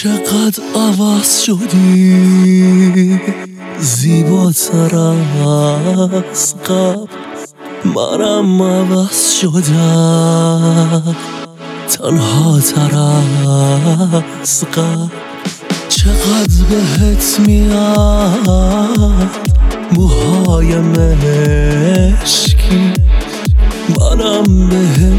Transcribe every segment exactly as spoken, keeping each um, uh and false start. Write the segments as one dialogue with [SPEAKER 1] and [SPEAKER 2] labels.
[SPEAKER 1] چقدر عوض شدی، زیباتر از قبل. منم عوض شدم، تنها تر از قبل. چقدر بهت میاد موهای مشکی، منم بهم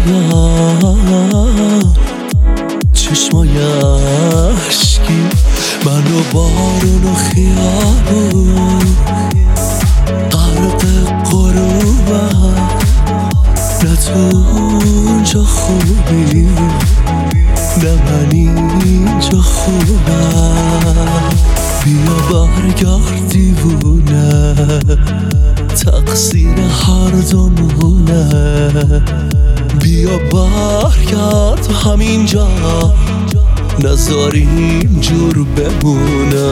[SPEAKER 1] میاد چشمای اشکی. منو بارون و خیابون غرق غروبم، نه تو اونجا خوبی نه من اینجا خوبم. بیا برگرد دیوونه، تقصیر هر دومونه. بیا برگرد همینجا، نذار اینجور بمونه.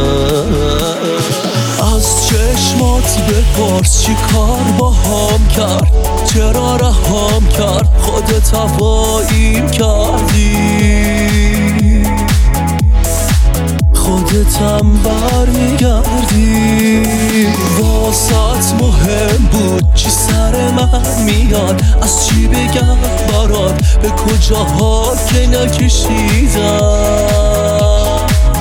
[SPEAKER 1] از چشمات بپرس چی کار با هم کرد، چرا رهام کرد، خودت هواییم کردی. خودتم برمیگردی. واسط مهم بود چی سر من میاد، از چی بگم برات، به کجاها که نکشیدم،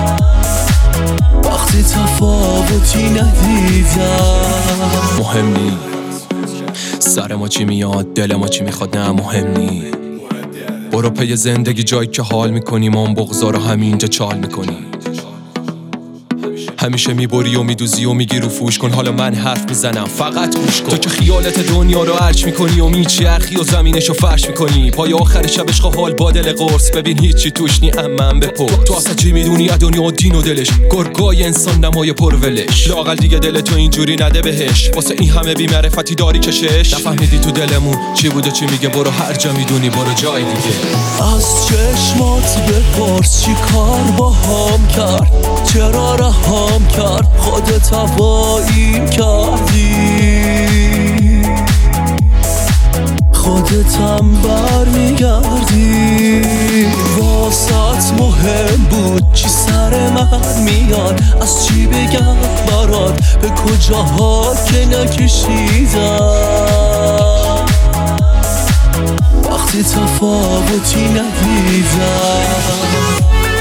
[SPEAKER 1] وقتی تفاوتی ندیدم.
[SPEAKER 2] مهم نی سر ما چی میاد، دل ما چی میخواد، نه مهم نی. برو پی زندگی، جایی که حال میکنی، ما اون بغضا رو همینجا چال میکنی. همیشه میبری و میدوزی و میگی رو فوش کن، حالا من حرف میزنم فقط گوش کن. تو که خیالت دنیا رو ارچ میکنی و میچرخی و زمینشو فرش میکنی، پای آخر شبش حال با دل قرص، ببین هیچی توش نی امن بپر. تو اصلا چی میدونی از دنیا و دین و دلش، گرگای انسان نمای پرولش. لااقل دیگه دل تو اینجوری نده بهش، واسه این همه بی‌معرفتی داری کشش. نفهمیدی تو دلمون چی بوده چی میگه، برو هر جا میدونی برو جای دیگه.
[SPEAKER 1] از چشمات بپرس چی کار با هم کرد، چرا رهام کرد، خودت هواییم کردی. خودتم برمیگردی. واسط مهم بود چی سر من میاد، از چی بگم برات، به کجاها که نکشیدم، وقتی تفاوتی ندیدم.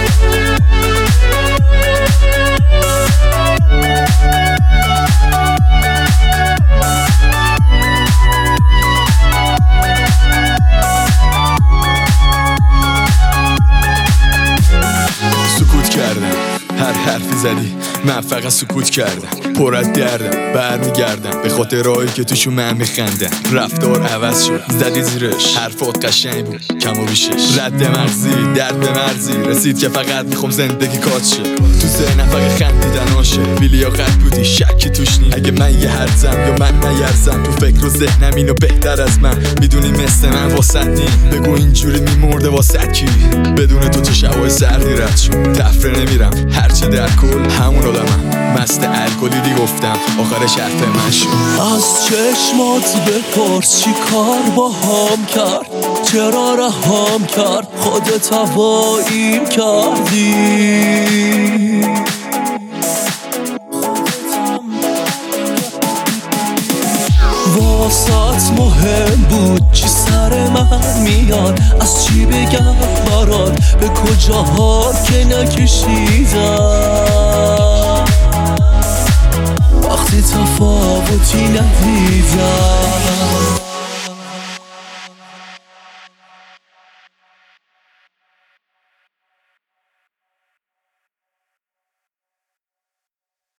[SPEAKER 3] سکوت کردم، هر حرفی زدی من فقط سکوت کردم. پر از دردم برمیگردم به خاطر راهی که توشو من میخندم. رفتار عوض شد زدی زیرش، حرفات قشنگ بود کم و بیشش. رد مغزی درد به مرزی رسید که فقط میخوام زندگی کات شه. تو ذهنم فقط خندیدن آشه، بیلی آخر بودی شکی توش نی. اگه من یه هرزم یا من نیرزم، تو فکر و ذهنم اینو بهتر از من میدونی، مثل من واسط نی. بگو اینجوری میمرده واسط کی، بدون تو چه شبای سردی رد شد. تفره نمیرم هرچی در کل همون آدمم، مست الکلی دی گفتم آخرش حرف من شد.
[SPEAKER 1] از چشمات بپرس چی کار با هم کرد، چرا رهام کرد، خودت هواییم کردی. واسط مهم بود چی سر من میاد، از چی بگم برات، به کجاها که نکشیدم، وقتی تفاوتی ندیدم.